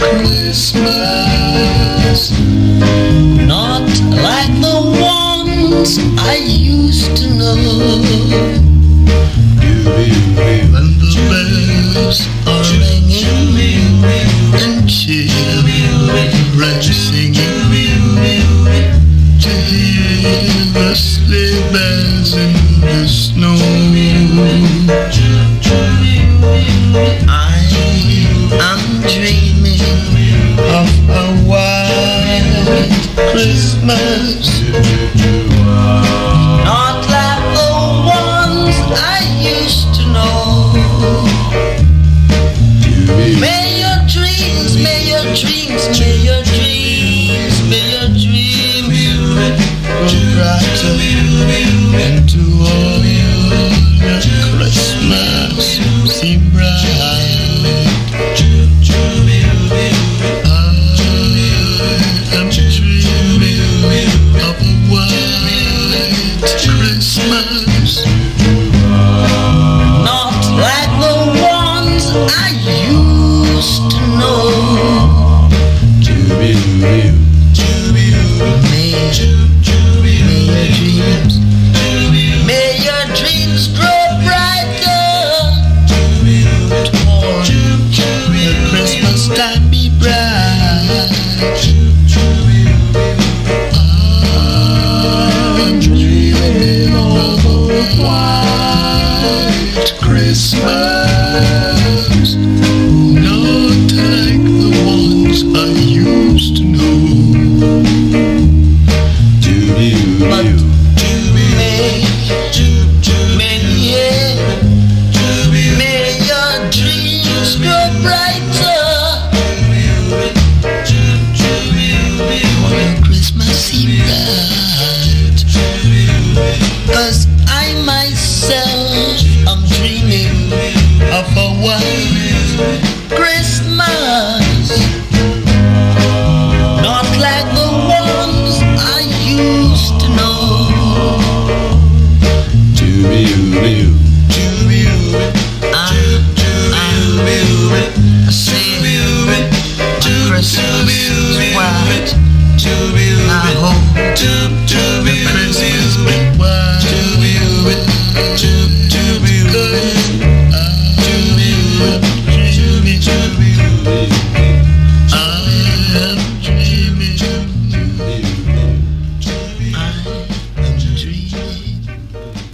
Christmas, not like the ones I used to know. When the bells are ringing and children singing, to hear the sleigh bells in the snow. I'm dreaming of a white Christmas, not like the ones I used to know. May your dreams, may your dreams, may your dreams, may your dreams go brighter into all your Christmas seem bright. I'm dreaming of a white Christmas, not like the ones I used to know. May your dreams grow brighter toward the Christmas time be bright. I'm dreaming of a white Christmas, not like the ones I used to know. But may your dreams grow brighter on Christmas Eve night. 'Cause I myself am dreaming of a white Christmas, not like the ones I used to know. I say Christmas is white. I hope the Christmas be white. I am dreaming.